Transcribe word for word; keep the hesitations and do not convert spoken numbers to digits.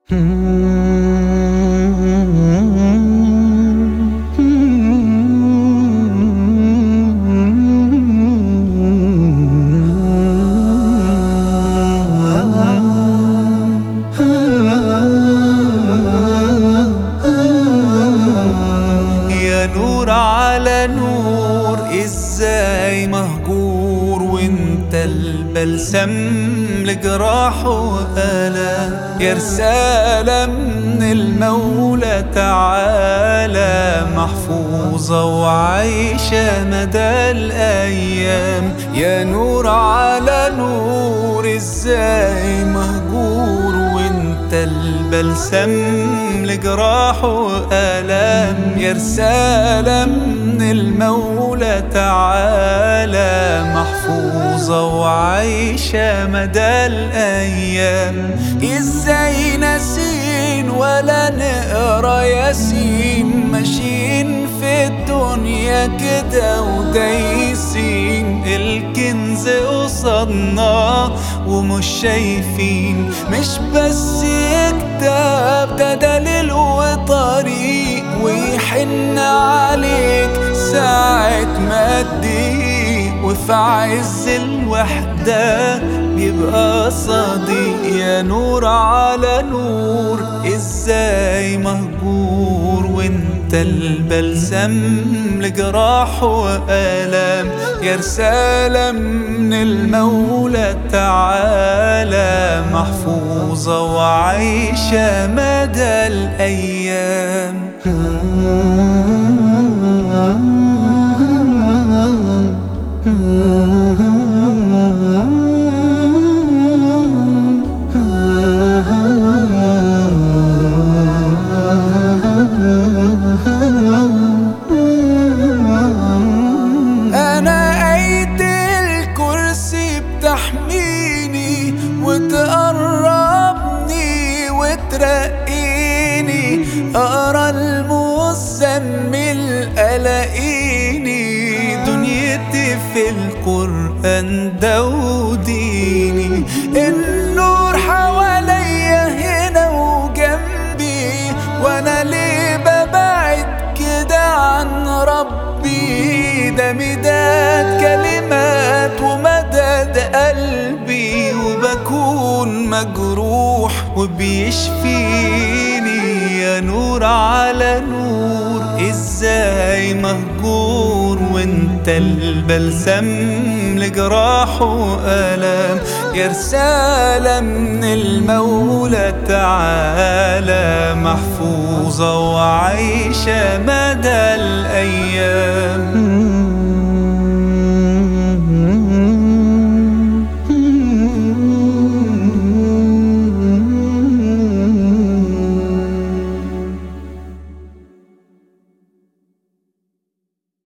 يا نور على نور، ازاي مهجور وانت البلسم لجراح وآلام؟ يا رسالة من المولى تعالى، محفوظة وعايشة مدى الأيام. يا نور على نور، ازاي مهجور وانت البلسم لجراح وآلام؟ يا رسالة من المولى تعالى، محفوظة وعايشة مدى الأيام. ازاي ناسين ولا نقرا ياسين، ماشيين في الدنيا كده ودايسين، الكنز قصادنا ومش شايفين. مش بس كتاب، ده دليل وطريق، ويحن عليك ساعة ما تضيق، وفي عز الوحدة بيبقى صديق. يا نور على نور، ازاي مهجور وانت البلسم لجراح وآلام؟ يا رسالة من المولى تعالى، محفوظة وعايشة مدى الأيام. أنا آية الكرسي بتحميني وتقربني وترقيني، أقرأ المزمل ألاقيني، دنيتي في القرآن ده وديني. النور حواليا هنا وجنبي، وأنا ليه ببعد كده عن ربي؟ ده مداد كلمات ومداد قلبي، وبكون مجروح وبيشفيني. يا نور على نور، ازاي مهجور وانت البلسم لجراح وآلام؟ يا رسالة من المولى تعالى، محفوظة وعايشة مدى الأيام.